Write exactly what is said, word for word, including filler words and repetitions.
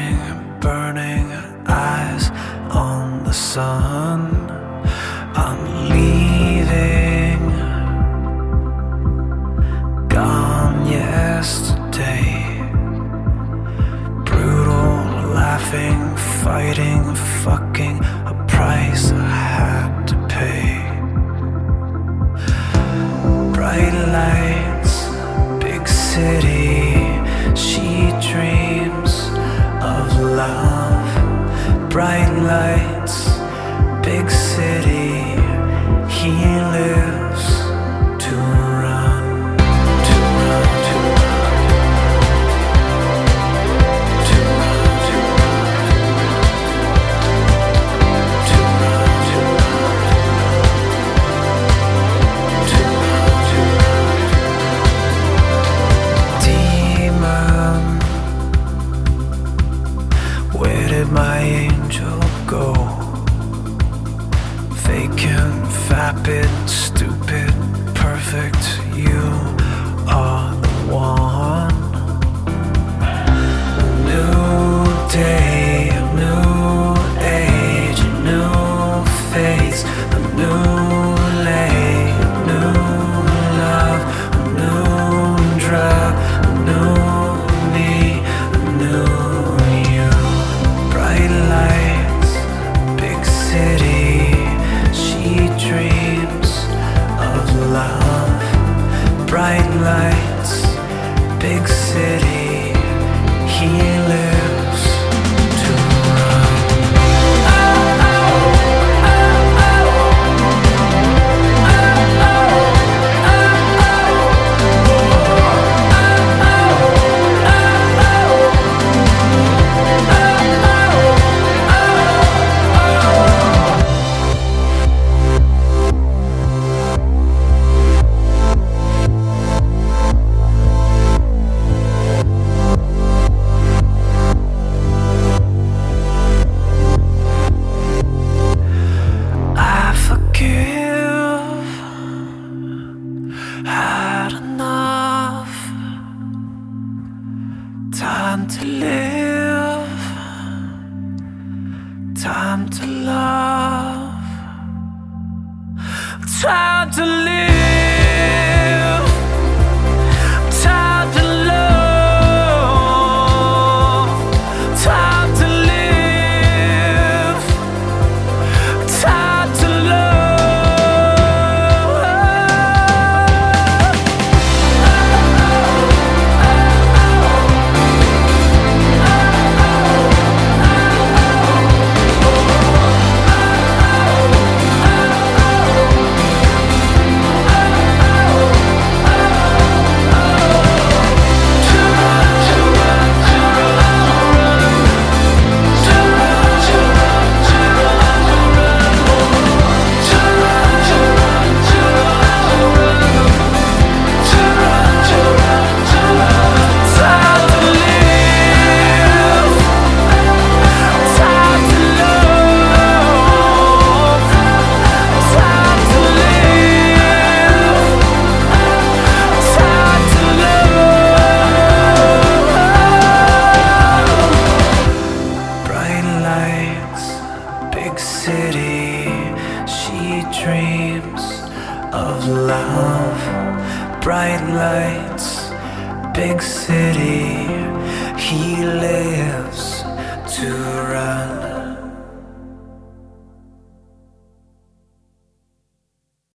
flashing, burning eyes on the sun. I'm leaving, gone yesterday. Brutal, laughing, fighting, fucking, a price I had to pay. Bright lights, big city, she dreams of love. Bright lights, big city, he lives to run, to run, to run, to run, to run, to run, to run, to run, to run. Demon, where did my angel go? Vacant, vapid, stupid, perfect, you are the one. A new day, a new age, a new face, a new lay, a new love, a new drug, a new me, a new you. Bright lights, big city, she dreams of love. Bright lights, big city, he lives to run. Had enough time to live, time to love, time to live, time to love, time to live, time to love. Big city, she dreams of love. Bright lights, big city, he lives to run.